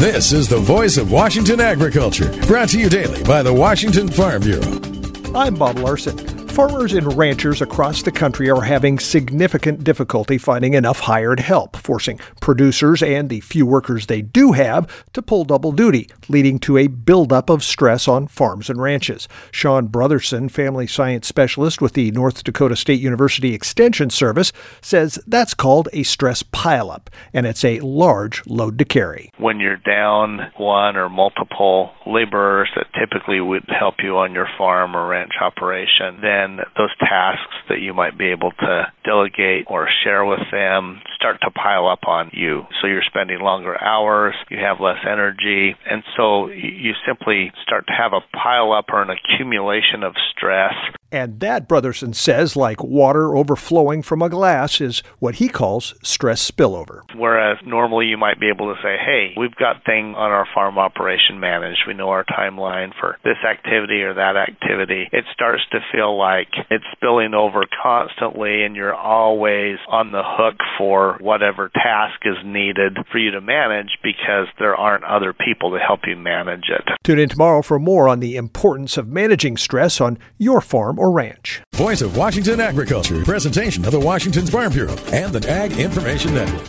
This is the voice of Washington agriculture, brought to you daily by the Washington Farm Bureau. I'm Bob Larson. Farmers and ranchers across the country are having significant difficulty finding enough hired help, forcing producers and the few workers they do have to pull double duty, leading to a buildup of stress on farms and ranches. Sean Brotherson, family science specialist with the North Dakota State University Extension Service, says that's called a stress pileup, and it's a large load to carry. When you're down one or multiple laborers that typically would help you on your farm or ranch operation, then those tasks that you might be able to delegate or share with them start to pile up on you. So you're spending longer hours, you have less energy, and so you simply start to have a pile up or an accumulation of stress. And that, Brotherson says, like water overflowing from a glass, is what he calls stress spillover. Whereas normally you might be able to say, hey, we've got things on our farm operation managed. We know our timeline for this activity or that activity. It starts to feel like it's spilling over constantly, and you're always on the hook for whatever task is needed for you to manage because there aren't other people to help you manage it. Tune in tomorrow for more on the importance of managing stress on your farm or ranch. Voice of Washington agriculture, presentation of the Washington Farm Bureau and the Ag Information Network.